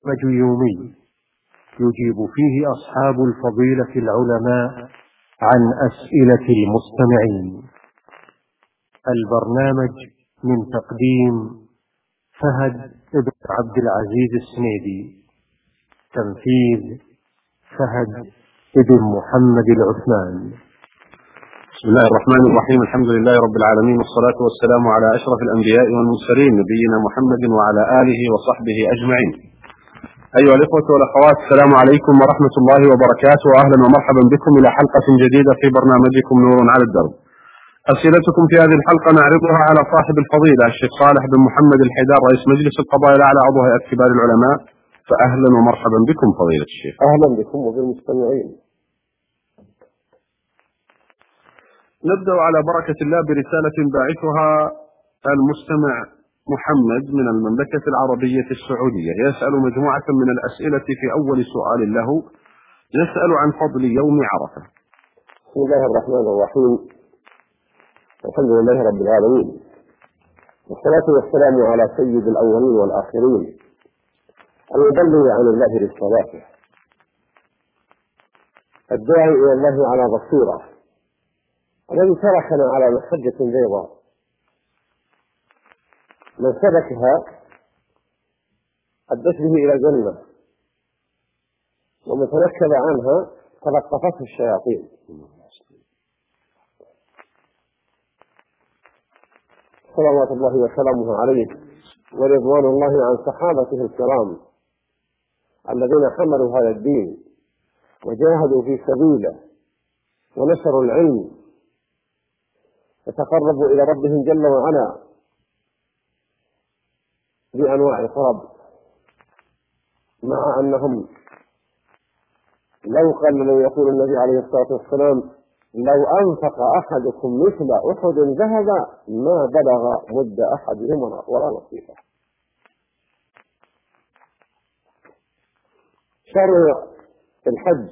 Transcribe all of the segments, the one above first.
برنامج يومي يجيب فيه أصحاب الفضيلة العلماء عن أسئلة المستمعين. البرنامج من تقديم فهد بن عبد العزيز السنيدي، تنفيذ فهد بن محمد العثمان. بسم الله الرحمن الرحيم. الحمد لله رب العالمين، والصلاة والسلام على أشرف الأنبياء والمرسلين نبينا محمد وعلى آله وصحبه أجمعين. أيها الإخوة والأخوات، السلام عليكم ورحمة الله وبركاته، وأهلا ومرحبا بكم إلى حلقة جديدة في برنامجكم نور على الدرب. أسئلتكم في هذه الحلقة نعرضها على صاحب الفضيلة الشيخ صالح بن محمد الحيدار، رئيس مجلس القضاء الأعلى عضو هيئة كبار العلماء. فأهلا ومرحبا بكم فضيلة الشيخ. أهلا بكم وبالمستمعين. نبدأ على بركة الله برسالة باعثها المستمع محمد من المملكة العربية السعودية، يسأل مجموعة من الأسئلة. في أول سؤال له يسأل عن فضل يوم عرفة. بسم الله الرحمن الرحيم، الحمد لله رب العالمين، والصلاة والسلام على سيد الأولين والآخرين، المبلغ عن الله رسالاته، الداعي إلى الله على بصيرة، الذي تركنا على محجة بيضاء من سلكها أدت به إلى الجنة، ومن تنكب عنها تلقفته الشياطين. صلوات الله وسلامه عليه ورضوان الله عن صحابته الكرام الذين حملوا هذا الدين وجاهدوا في سبيله ونشروا العلم وتقربوا إلى ربهم جل وعلا بأنواع القرب، مع أنهم لو يقول النبي عليه الصلاة والسلام: لو أنفق أحدكم مثل أحد ذهبا ما بلغ مد أحدهم ولا نصيفه. شرع الحج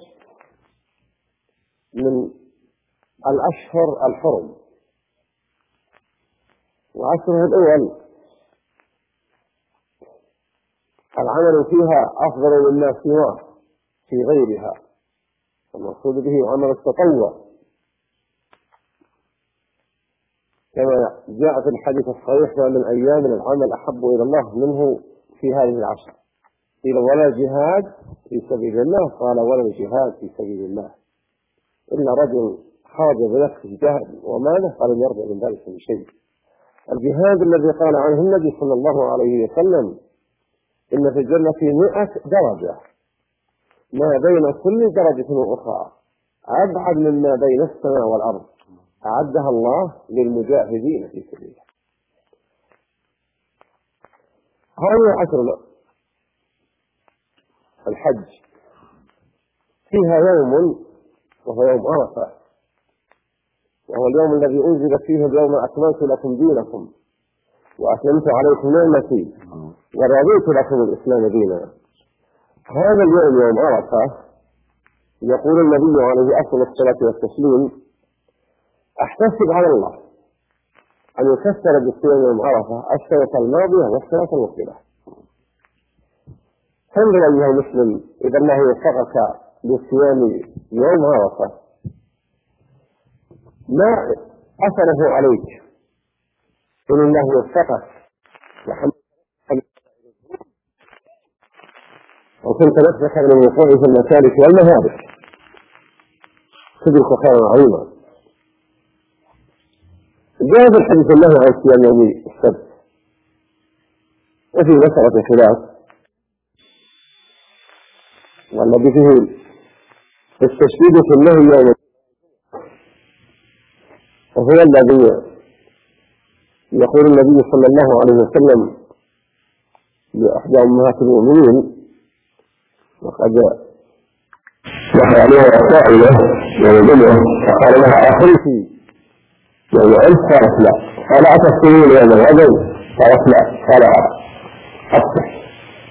من الأشهر الحرم، وعشرها الأول العمل فيها أفضل مما سواه في غيرها، المقصود به عمل التطوع، كما جاء في الحديث الصحيح: ومن أيام العمل أحب إلى الله منه في هذه العشر. قيل: ولا جهاد في سبيل الله؟ قال: ولا الجهاد في سبيل الله إلا رجل خرج بنفسه جهد وماله فلم يرجع من ذلك بشيء. الجهاد الذي قال عنه النبي صلى الله عليه وسلم: إن في الجنة 100 درجة، ما بين كل درجة وأخرى أبعد مما بين السماء والأرض، أعدها الله للمجاهدين في سبيله. هذه عشر الحج فيها يوم وهو يوم عرفة، وهو اليوم الذي أنزل فيه: اليوم أكملت لكم دينكم وأتممت عليكم نعمتي ورضيت لكم الإسلام دينا. هذا اليوم يوم عرفة يقول النبي عليه أفضل الصلاة والتسليم: أحتسب على الله أن يكسر بالصيام يوم عرفة السنة الماضية والسنة المقبلة. فانظر أيها المسلم، إذا الله وفقك للصيام يوم عرفة ما أثره عليك إن الله وفقك وكنت نفسك من الوقوع في المسالك والمهابط تدرك خيرا عظيما. جاء في الحديث الله عن صيام يوم السبت، وفي مسألة خلاف، والذي فيه التشديد في النهي يوم، وهو الذي يقول النبي صلى الله عليه وسلم لإحدى أمهات المؤمنين، وقد وقع عليها سائلة يوم الجمعة فقال لها: أخرتي يوم ألف؟ قالت: لا. قال: أتصومين يوم الغد؟ قالت: لا. قال: أصبح.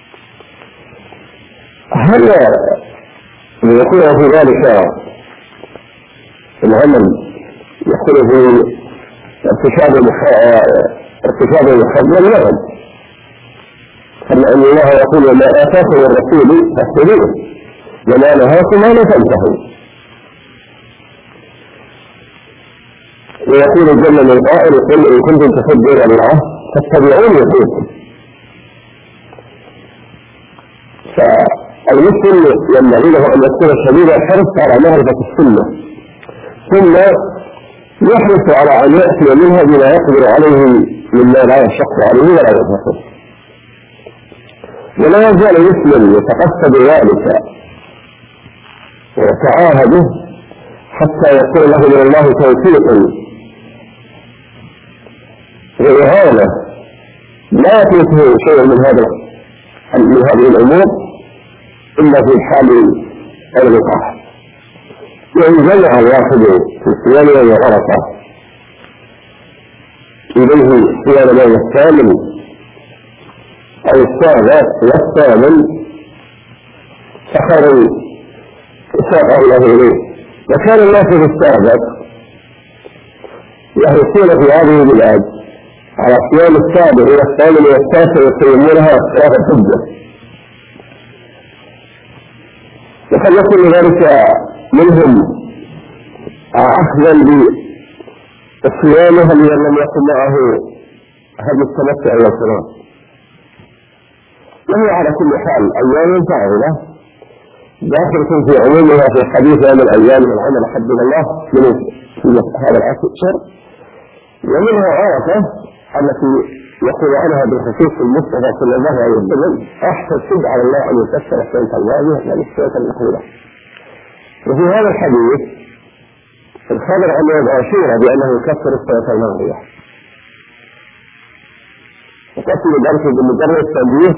هل يكون في ذلك العمل يكون في ارتكاب المحرم؟ نعم، أن الله يقول ما آتاكم الرسول فاتبعوه وما نهاكم عنه فانتهوا. ويقول جل من قائل قل إن كنتم تحبون الله فاتبعوني يحببكم. فالمسلم ينبغي له أن يكون شديد الحرص على معرفة السنة، ثم يحرص على أن يأتي منها بما يقدر عليه مما لا يشق عليه ولا يضحك. ولا يزال المسلم يتقصد ذلك ويتعاهده حتى يكون له من الله توفيق وإهانة لا يفوته شيء من هذه الأمور إلا في حال الوقاح. وإن جمع الواحد في الصيام يوم عرفة إليه صيام يوم الثامن أو السابع والثامن فخير ساقه الله إليه. وكان الناس في السابع يحرصون في هذه البلاد على صيام السابع والثامن والتاسع يقيمونها صلاة الحجة، وقد يكون ذلك منهم أخذا بصيامها لمن لم يكن معه هذا التمتع والصلاة. وهي على كل حال أيام فاضلة داخلة في عمومها في حديث عن الأيام والعمل أحب إلى الله من هذا العشر، ومنها عرفة التي يقول عنها بالخصوص المصطفى صلى الله عليه وسلم أحسب على الله أن يكسر السنة الماضية يعني السنة الأخيرة. وفي هذا الحديث الخبر عن يوم عاشوراء بأنه يكسر السنة الماضية، وقصد ذلك بمجرد التنبيه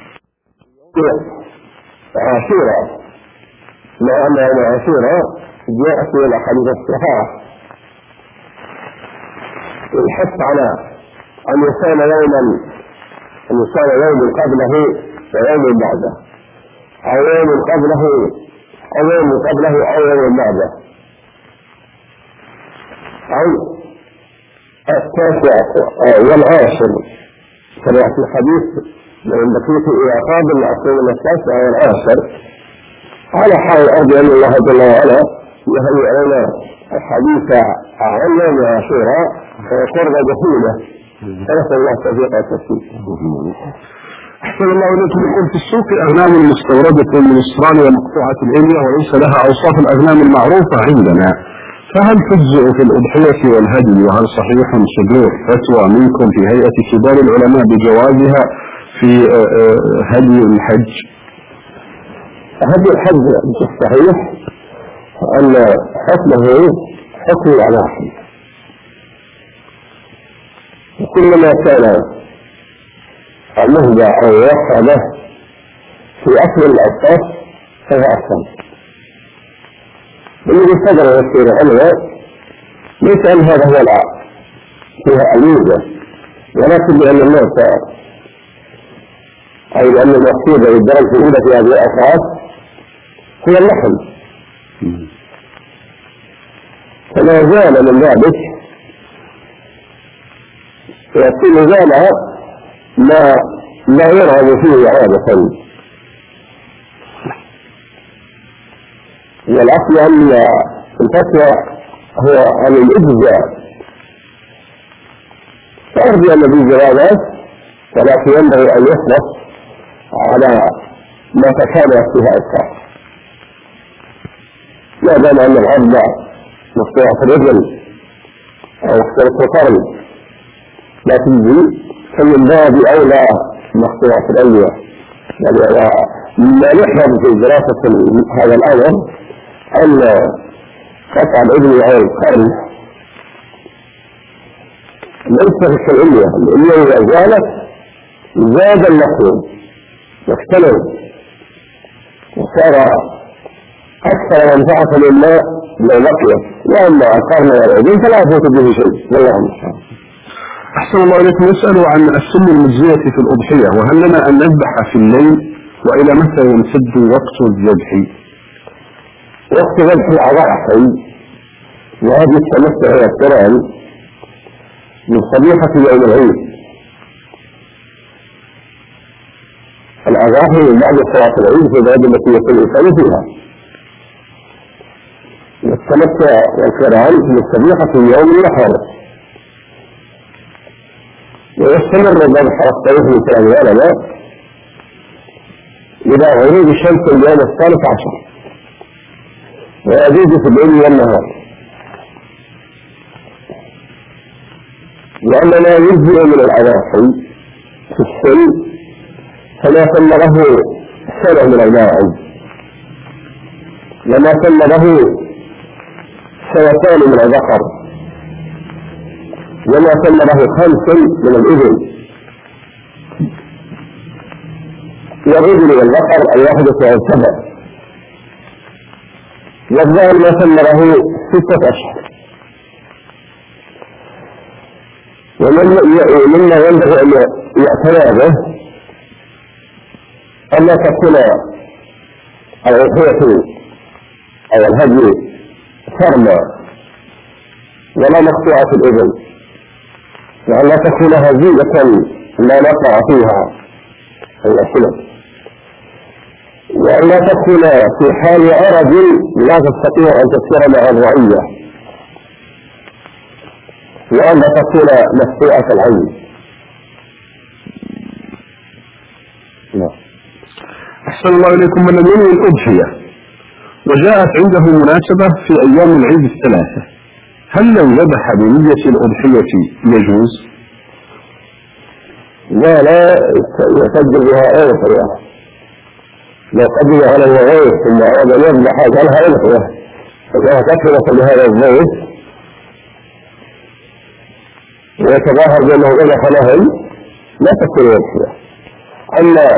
عاشوراء، مع أن يوم عاشوراء جاءت من الأحاديث الصحيحة الحث على أن يصام يوم قبله ويوم بعده، أو يوم قبله أو يوم قبله أو يوم بعده، أو التاسع والعاشر كما في الحديث من بقية إلى قابل العصرين التاسع والعاشر، على حال الأرض أن الله جل وعلا يهيئ لنا الحديث عن يوم عاشوراء وقرب دخوله، فنسأل الله التوفيق والتسديد. أحسن الله إليكم. يقول في السوق أغنام مستوردة من أستراليا مقطوعة الإلية وليس لها أوصاف الأغنام المعروفة عندنا، فهل تجزئ في الأضحية والهدي؟ وهل صحيح صدور فتوى منكم في هيئة كبار العلماء بجوازها في هدي الحج؟ هدي الحج الصحيح أن حكمه حكم الأضاحي، وكلما كان المهدى أو يوفى له في أكل الأساس فهو أحسن. الذي صدر يصير عنه ليس أن هذا هو فيها الميزة، ولكن لأن الناس أي لأن المقصود بالدرجة الأولى في هذه الأساس هو اللحم، فلا زال من ذلك يكون زال ما لا يرغب فيه عادة. والأصل أن الفتوى هو عن الإجزاء، فأرجو أن في جوابات، ولكن ينبغي أن يحرص على ما تكامل فيها إسقاط، ما دام أن العبد مقطوعة الرجل أو مقطوعة القرن لا تجزي، فمن باب أولى مقطوعة الأولياء. يعني ما نحرم في دراسة هذا الأمر أن قطع الإبن أو القرن ليس في الأولياء. الأولياء إذا زالت زاد اللحم واختلف وصار أكثر منفعة لله لو بقيت، وأما القرن والعجل فلا يفوت به شيء. والله المستعان. أحسن الله إليكم. يسأل عن السن المجزية في الأضحية، وهل لنا أن نذبح في الليل؟ وإلى متى يمتد وقت الذبح؟ وقت ذبح الأضاحي وهذه التمتع والقران من صبيحة يوم العيد، الأضاحي من بعد صلاة العيد في البلد التي يكون الإنسان فيها. والتمتع والقران بالذبيحة في يوم النحر، ويستمر الذبح والطريق من كلام العلماء إلى غروب الشمس اليوم 13، ويزيد في الليل والنهار، لأن ما يجزئ من الأضاحي في السن فما تم له سنة من الماعز، وما تم له سنتان من الذكر، وما تم له 5 من الإبل. والإبل والذكر أن يحدث عن 7، والظاهر ما تم له 6 أشهر. ومما ينبغي أن يعتنى به أن لا تكون الأضحية أو الهدي فرما ولا مقطوعة الإبل، وأن لا تكون هزيلة لا نقع فيها الأسنة، وأن لا تكون في حال أرض لا تستطيع أن تسير مع الرعية، وأن لا تكون مفتوحة العين. أحسن الله إليكم. من لم ينوي الأضحية وجاءت عنده مناسبة في أيام العيد 3، هل لو ذبح بنية الأضحية يجوز؟ لا يسجل بها أي طريقة. لو قدم على الغيث ثم أراد أن يذبح جعلها أضحية فإذا تكفر بهذا الغيث ويتظاهر بأنه ذبح لهم لا تكون أضحية. أما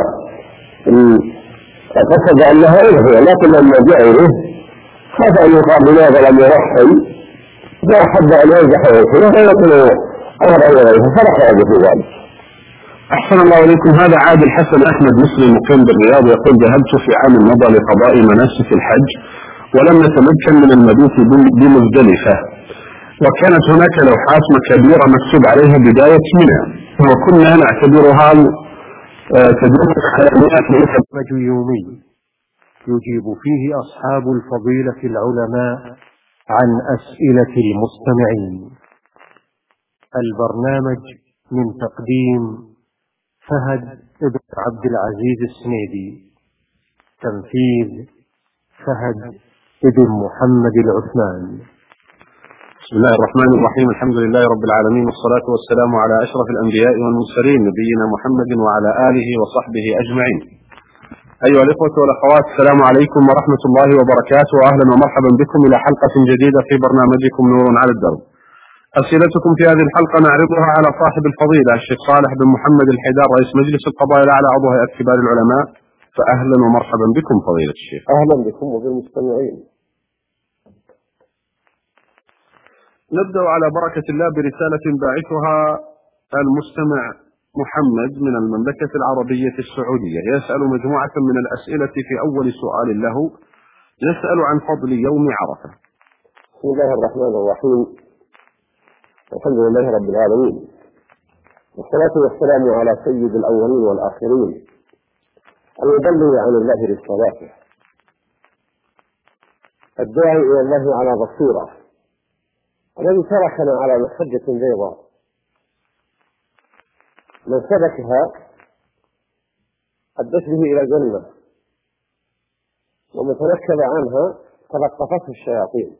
قصد أنها أضحية، لكن لما جاء إليه خاف أن يقال لماذا لم يضحي، فأحب أن يذبح أضحية فيكون أمر أي غيره فلا حرج في ذلك. أحسن الله إليكم. هذا عادل حسن أحمد مسلم مقيم بالرياض يقول: ذهبت في عام مضى لقضاء مناسك الحج ولم نتمكن من المبيت بمزدلفة، وكانت هناك لوحات كبيرة مكتوب عليها بداية منى، وكنا نعتبرها تدل على برنامج يومي يجيب فيه أصحاب الفضيلة العلماء عن أسئلة المستمعين. البرنامج من تقديم فهد ابن عبد العزيز السنيدي، تنفيذ فهد ابن محمد العثمان. بسم الله الرحمن الرحيم. الحمد لله رب العالمين، والصلاة والسلام على أشرف الأنبياء والمرسلين نبينا محمد وعلى آله وصحبه أجمعين. أيها الإخوة والأخوات، السلام عليكم ورحمة الله وبركاته، وأهلا ومرحبا بكم إلى حلقة جديدة في برنامجكم نور على الدرب. أسئلتكم في هذه الحلقة نعرضها على صاحب الفضيلة الشيخ صالح بن محمد الحيدار، رئيس مجلس القضاء الأعلى عضو هيئة كبار العلماء. فأهلا ومرحبا بكم فضيلة الشيخ. أهلا بكم وبالمستمعين. نبدأ على بركة الله برسالة باعثها المستمع محمد من المملكة العربية السعودية، يسأل مجموعة من الأسئلة. في أول سؤال له يسأل عن فضل يوم عرفة. بسم الله الرحمن الرحيم، الحمد لله رب العالمين، والصلاة والسلام على سيد الأولين والآخرين المبلغ عن الله رسالاته، الداعي إلى الله على بصيرة، الذي تركنا على محجة بيضاء من سلكها أدت به إلى الجنة، ومن تنكب عنها تلقفته الشياطين.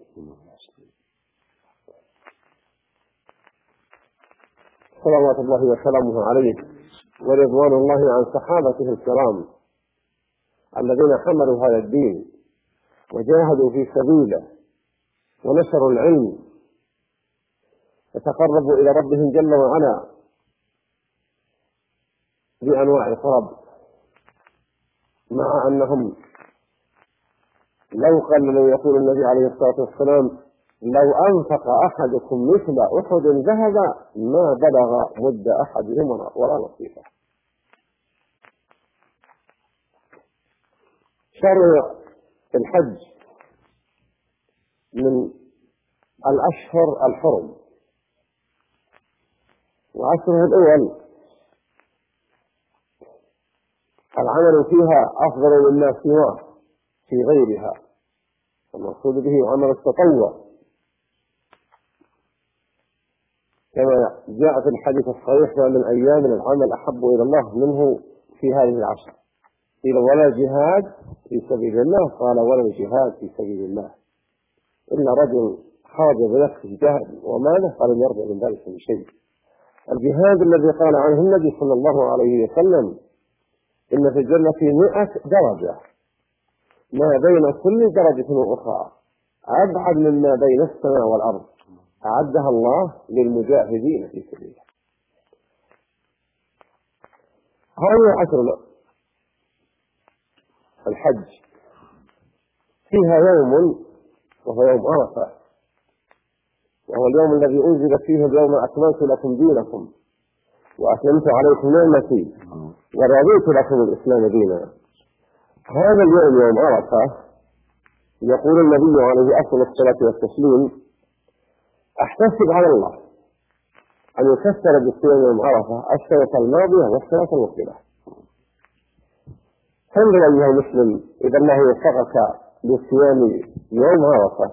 صلوات الله وسلامه عليه ورضوان الله عن صحابته الكرام الذين حملوا هذا الدين وجاهدوا في سبيله ونشروا العلم وتقربوا إلى ربهم جل وعلا بأنواع القرب، مع أنهم لو قال يقول النبي عليه الصلاة والسلام: لو أنفق أحدكم مثل أحد ذهبا ما بلغ مد أحدهم ولا نصيفه. شرع الحج من الأشهر الحرم، وعشره الأول العمل فيها أفضل مما سواه في غيرها، المقصود به عمل التطوع، كما جاء في الحديث الصحيح ما من أيام العمل أحب إلى الله منه في هذه العشر. قيل ولا جهاد في سبيل الله؟ قال ولا الجهاد في سبيل الله إلا رجل خرج بنفسه جهد وماله فلم يرجع من ذلك بشيء. الجهاد الذي قال عنه النبي صلى الله عليه وسلم إن في الجنة 100 درجة ما بين كل درجة وأخرى أبعد مما بين السماء والأرض، أعدها الله للمجاهدين في سبيله. هذه 10 الحج فيها يوم وهو يوم عرفة، وهو اليوم الذي أنزل فيه اليوم أكملت لكم دينكم وأتممت عليكم نعمتي ورضيت لكم الإسلام دينا. هذا اليوم يوم عرفة يقول النبي عليه أفضل الصلاة والتسليم أحتسب على الله أن يكسر بالصيام يوم عرفة السنة الماضية والسنة المقبلة. فانظر أيها المسلم إذا الله وفقك لصيام يوم عرفة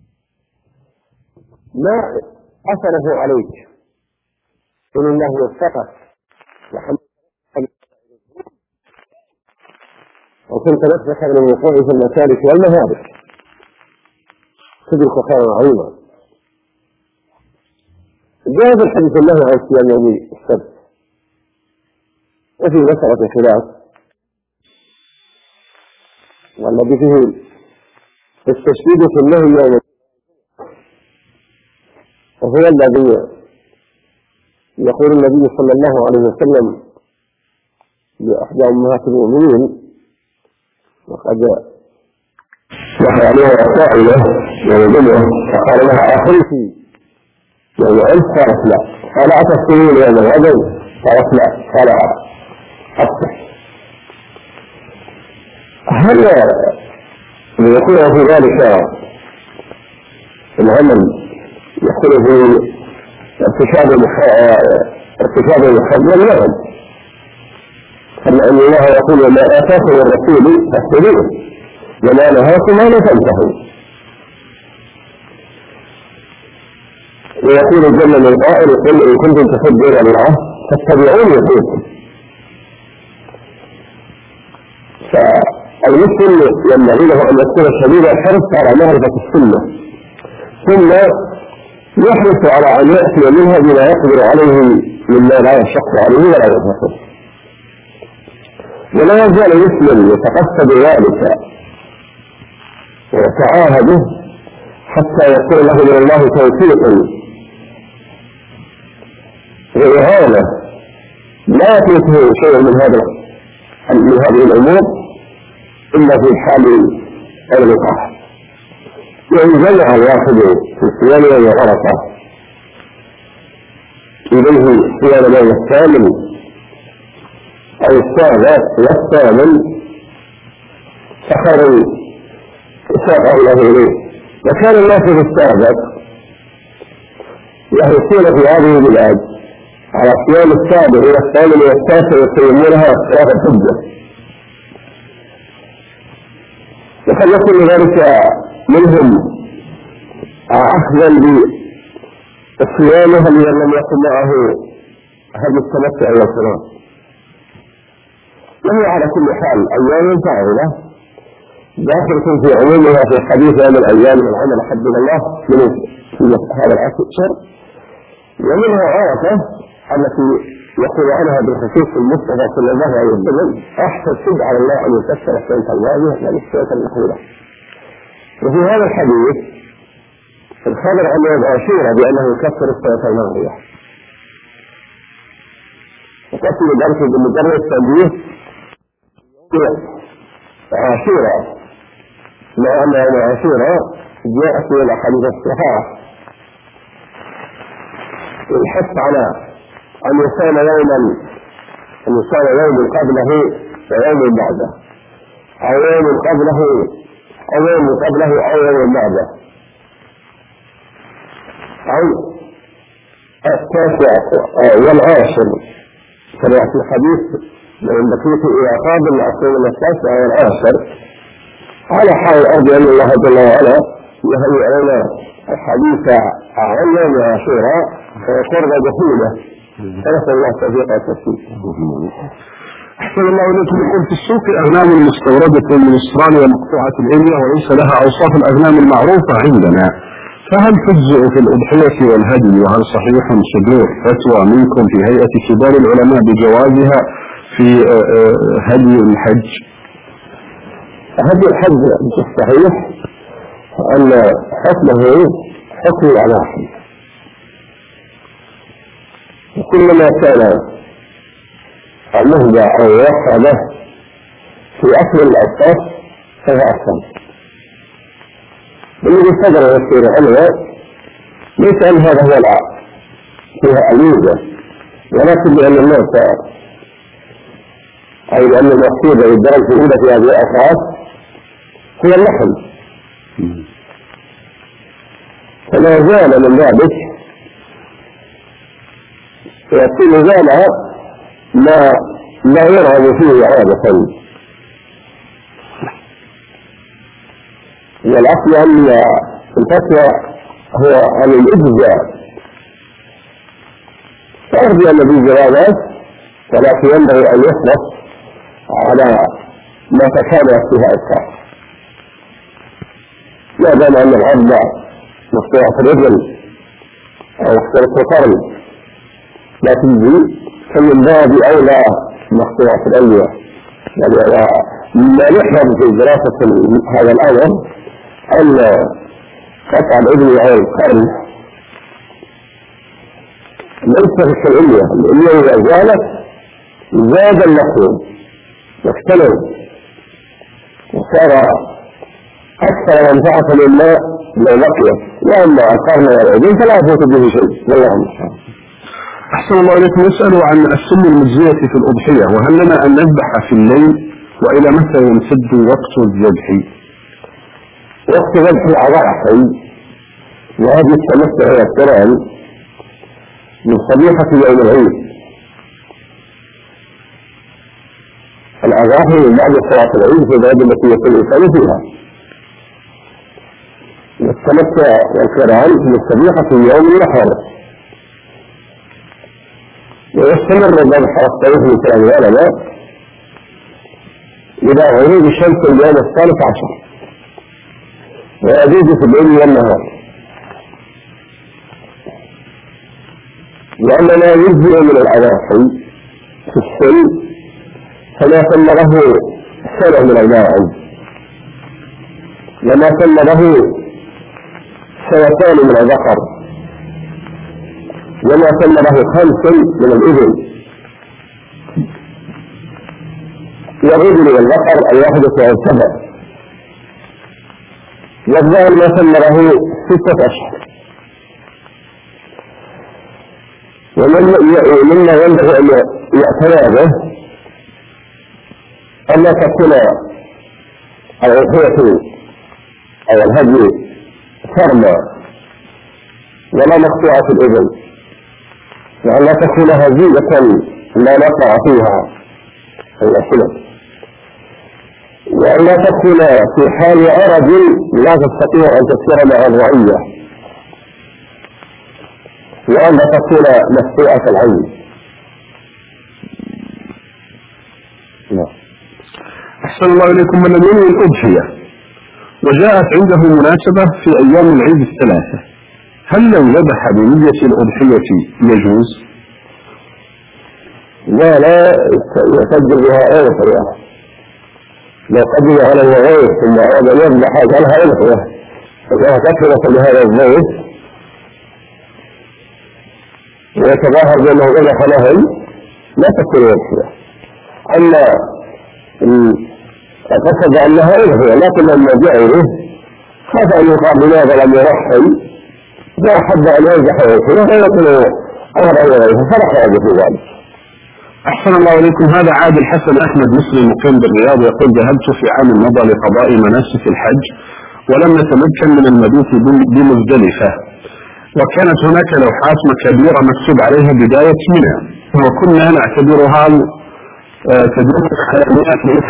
ما أثره عليك إن الله وفقك وكنت نفسك من الوقوع في المسالك والمهابط تدرك خيرا عظيما. جاء في الحديث الله عن صيام يوم السبت وفي مسألة خلاف، والذي فيه التشديد في النهي يوم وهو الذي يقول النبي صلى الله عليه وسلم لإحدى أمهات المؤمنين وقد وقع عليها سائلة يوم الجمعة فقال لها أخيتي يوم ألف؟ قالت لا. قال أتصومين يوم الغد؟ قالت لا. قال أصبح. هل يكون في ذلك العمل يكون في ارتكاب المحرم؟ نعم، أن الله يقول ما آتاكم الرسول فاتبعوه وما نهاكم عنه فانتهوا. ويقول جل من قائل قل إن كنتم تحبون الله فاتبعوني يحببكم. فالمسلم ينبغي له أن يكون شديد الحرص على معرفة السنة، ثم يحرص على أن يأتي منها بما يقدر عليه مما لا يشق عليه ولا يضحك، ولا يزال المسلم يتقصد ذلك ويتعاهده حتى يكون له من الله توفيق وإهانة لا يفوته شيء من هذه الأمور إلا في حال الوقاح. وإن جمع الواحد في صيام يوم عرفة إليه صيام يوم الثامن أو السابع والثامن فخر ساقه له إليه. وكان الناس في السابع يحرصون في هذه البلاد على صيام السابع والثامن والتاسع يقيمونها صلاة الحجة، وقد يكون ذلك منهم أخذا بصيامها لمن لم يكن معه هذا التمتع والصلاة. وهي على كل حال أيام فاضلة داخلة في عمومها في حديث من الأيام العمل أحب إلى الله من هذا الأشهر، ومنها عرفة التي يقول عنها بالخصوص المصطفى صلى الله عليه وسلم أحتسب على الله أن يكسر السنة الماضية لا السنة المقبلة. وفي هذا الحديث الخبر عن يوم عاشوراء بأنه يكسر السنة الماضية، وقصد ذلك بمجرد التنبيه عاشوراء، مع أن يوم عاشوراء جاءت من الأحاديث الصحيحة الحث على أن يصام يوم قبله ويوم بعده، أو يوم قبله أو يوم قبله أو يوم بعده، أو التاسع والعاشر كما في الحديث من بقية الإعقاب المعصوم من التاسع والعاشر على حال أرجو أن الله جل وعلا يهيئ لنا الحديث عن يوم عاشوراء وقرب جحيمه فنسأل الله التوفيق والتسديد. أحسن الله إليكم. يقول في السوق أغنام مستوردة من استراليا مقطوعة الإلية وليس لها أوصاف الأغنام المعروفة عندنا، فهل تجزئ في الأضحية والهدي؟ وهل صحيح صدور فتوى منكم في هيئة كبار العلماء بجوازها في هدي الحج؟ هدي الحج الصحيح أن حكمه حكم الأضاحي، وكلما كان المهدى أو يوفى له في أكمل الأوقات فهو أحسن. الذي صدر يسير عنه ليس أن هذا هو فيها الميزة، ولكن لأن الناس أي لأن المقصود بالدرجة الأولى في هذه الأوقات هو اللحم، فما زال من ذلك يكون زال ما يرغب فيه عادة، والأصل أن الفتوى هو عن الإجزاء، فأرجو أن في جوابات ولكن ينبغي أن يحرص على ما تكامل فيها الصح، لا دام أن العبد مقطوعة الرجل أو مختلف القرن لا تجزي، فمن باب أولى مقطوعة الألوية. يعني ما نحرم في دراسة هذا الأمر أن قطع الابن أو القرن ليس في العلية، العلية إذا زالت زاد المقصود واختلف وصار أكثر منفعة لله لو بقيت، وأما القرن والعلم فلا يفوت به شيء. والله المستعان. أحسن الله إليكم. يسأل عن السن المجزية في الأضحية، وهل لنا أن نذبح في الليل؟ وإلى متى يمتد وقت الذبح؟ وقت ذبح الأضاحي وهذه التمتع هي القرآن من صبيحة يوم العيد. الأضاحي من بعد صلاة العيد في البلد التي يكون الإنسان فيها، والتمتع والقرآن من صبيحة يوم النحر، ويستمر الذبح والصيف من كلام العلماء إلى غروب الشمس اليوم الثالث عشر، ويزيد في الليل والنهار، لأننا يجزئ من الأضاحي في السن فما ثم له سنة من الماعز، وما ثم له سنتان من الذكر، وما ثم له 5 من الإبل، والإبل والذكر الواحدة أو 7، والظاهر ما ثم له 6 أشهر. ومما ينبغي أن يعتنى به أن لا تكون الأضحية أو الهدي فرما ولا مقطوعة الإبل، وأن لا تكون هزيلة لا نقع فيها الأسئلة، وأن لا تكون في حال عرض لا تستطيع أن تسير مع الرعية، وأن لا تكون مفتوحة العين. أحسن الله إليكم. من لم ينوي الأضحية وجاءت عنده مناسبة في أيام العيد 3، هل لو ذبح بنية الأضحية يجوز؟ لا يسجل بها أي طريقة. لو قدم على الغيث ثم أراد أن يذبح قالها أضحية فإذا كثرت بهذا الزيت ويتظاهر بأنه ذبح له لا تكون أضحية. أما قصد أنها أضحية، لكن لما جاء إليه خاف أن يقال لماذا لم يضحي، فأحب أن يذبح أضحية فيقول أمر أن يضحي فلا حرج في ذلك. أحسن الله إليكم. هذا عادل حسن أحمد مسلم مقيم بالرياض يقول: ذهبت في عام مضى لقضاء مناسك الحج ولم نتمكن من المبيت بمزدلفة، وكانت هناك لوحات كبيرة مكتوب عليها بداية منى، وكنا نعتبرها تدل على النيات ليس